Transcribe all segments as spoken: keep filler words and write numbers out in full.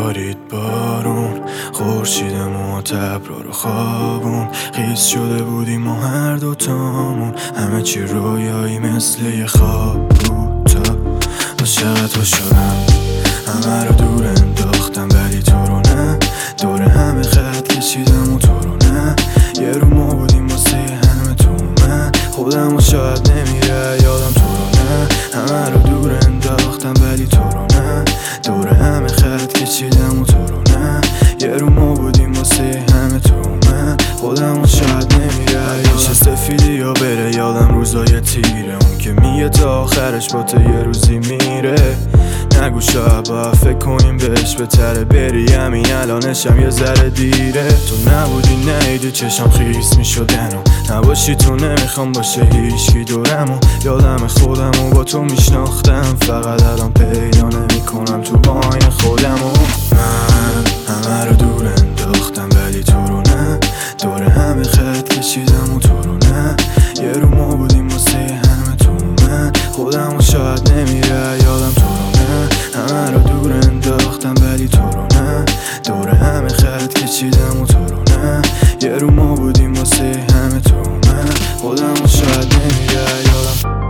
بارید بارون، خورشیدمون و ابرا رو خوابون. خیس شده بودیم و هر دوتامون، همه چی رویایی مثل یه خواب بود. تا عاشق تو شدم، همه رو دور انداختم ولی تو رو نه. دور همه خط کشیدم و تو رو نه. یه رو ما بودیم واسه همه تو من، خودم و شاید نمیره یادم تو رو نه. همه رو دور انداختم ولی تو رو نه. دور همه خط کشیدم و تو رو نه. یه رو ما بودیم واسه همه تو من، خودم و شاید نمیره چه سفیدی یا بره یادم روزای تیره. اون که میگه تا آخرش با تو یه روزی میره. نگو شاید با فکر کنیم بهش بهتره بری، همین الانشم یه ذره دیره. تو نبودی نیدی چشم خیس میشدن و نباشی تو نمیخوام باشه هیچکی دورم. و یادم خودم و با تو میشناختم، فقط الان پیدا نمیکنم تو با آین خودم. و من همه رو دور انداختم ولی تو رو نه. دور همه خط کشیدم و تو رو نه. یه رو ما بودیم واسه همه تو من، خودم و شاید نمیره یادم تو رو نه. همه رو دور انداختم ولی تو رو نه. دور همه خط کشیدم و تو رو نه. یه رو ما بودیم واسه همه تو من، خودم و شاید نمیره یادم.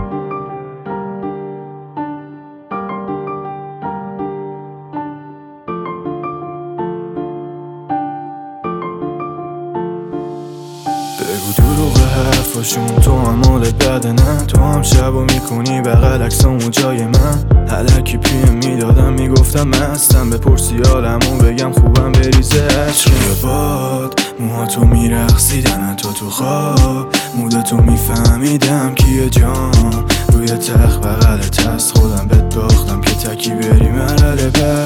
بگو دروغ حرفاشون، تو هم مالت بده نه. تو هم شبو میکنی بغل عکسامو جای من. الکی پیم میدادم میگفتم مستم، بپرسی حالمو بگم خوبم بریزه عشق. یا باد موهاتو میرقصیدن تو تو خواب، مودتو میفهمیدم کیه جام. روی تخت بغلت هست خودم بهت باختم که تکی بری مرحله بعد.